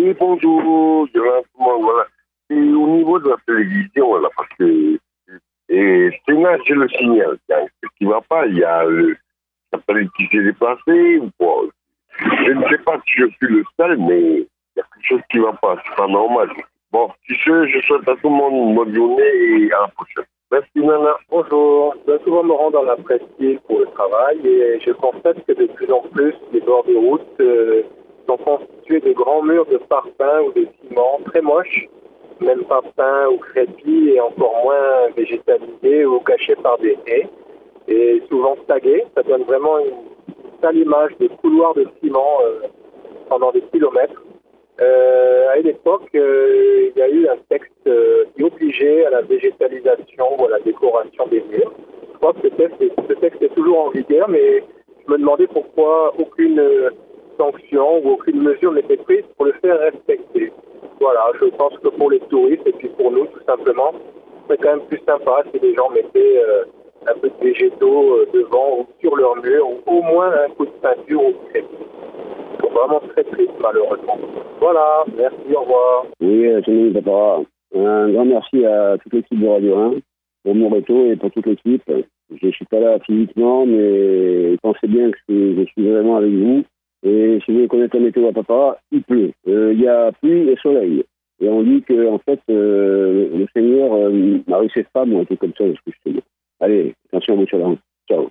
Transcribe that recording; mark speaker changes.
Speaker 1: Oui, bonjour, voilà. Et au niveau de la télévision, voilà, parce que Sénat, c'est le signal. Il y a ce qui ne va pas, il y a ça s'appelle qui s'est déplacé. Bon, je ne sais pas si je suis le seul, mais il y a quelque chose qui ne va pas, c'est pas normal. Bon, tu sais, je souhaite à tout le monde une bonne journée et à la prochaine. Merci, Nana.
Speaker 2: Bonjour, je dois souvent me rendre dans la presqu'île pour le travail et je constate que de plus en plus les bords de route sont constitués de grands murs de parpaing ou de ciment très moches, même pas peints ou crépis et encore moins végétalisés ou cachés par des haies et souvent tagués. Ça donne vraiment une sale image des couloirs de ciment pendant des kilomètres. À une époque, il y a eu un texte qui obligeait à la végétalisation ou à la décoration des murs. Je crois que ce texte est toujours en vigueur, mais je me demandais pourquoi aucune sanction ou aucune mesure n'était prise pour le faire respecter. Voilà, je pense que pour les touristes et puis pour nous, tout simplement, c'est quand même plus sympa si les gens mettaient un peu de végétaux devant ou sur leur mur, ou au moins un coup de peinture ou de crépi. C'est vraiment très triste, malheureusement. Voilà, merci, au revoir.
Speaker 3: Oui, c'est papa. Un grand merci à toute l'équipe de Radio 1, pour Moreto et pour toute l'équipe. Je ne suis pas là physiquement, mais pensez bien que je suis vraiment avec vous. Et si vous voulez connaître la météo à papa, il pleut. Il y a pluie et soleil. Et on dit que, en fait, le Seigneur marie ses femmes ou un truc comme ça, ce que je sais dire. Allez, attention à votre challenge. Ciao.